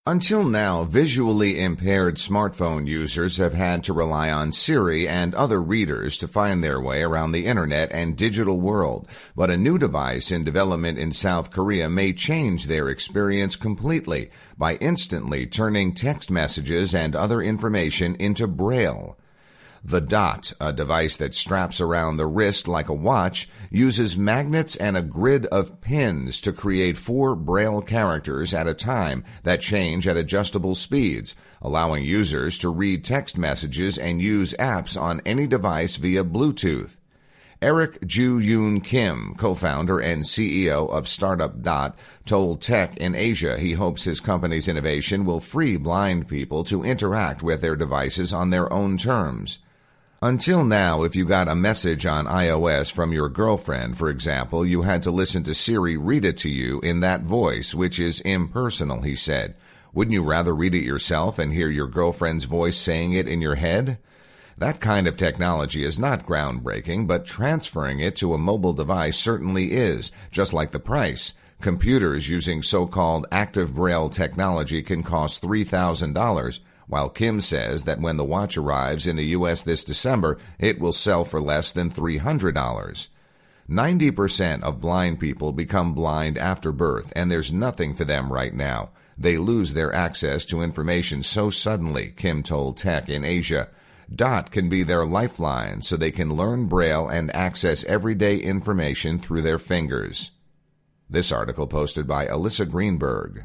Until now, visually impaired smartphone users have had to rely on Siri and other readers to find their way around the internet and digital world, but a new device in development in South Korea may change their experience completely by instantly turning text messages and other information into Braille. The Dot, a device that straps around the wrist like a watch, uses magnets and a grid of pins to create 4 Braille characters at a time that change at adjustable speeds, allowing users to read text messages and use apps on any device via Bluetooth. Eric Ju-Yoon Kim, co-founder and CEO of startup Dot, told Tech in Asia he hopes his company's innovation will free blind people to interact with their devices on their own terms. Until now, if you got a message on iOS from your girlfriend, for example, you had to listen to Siri read it to you in that voice, which is impersonal, he said. Wouldn't you rather read it yourself and hear your girlfriend's voice saying it in your head? That kind of technology is not groundbreaking, but transferring it to a mobile device certainly is, just like the price. Computers using so-called active Braille technology can cost $3,000, while Kim says that when the watch arrives in the U.S. this December, it will sell for less than $300. 90% of blind people become blind after birth, and there's nothing for them right now. They lose their access to information so suddenly, Kim told Tech in Asia. Dot can be their lifeline so they can learn Braille and access everyday information through their fingers. This article posted by Alyssa Greenberg.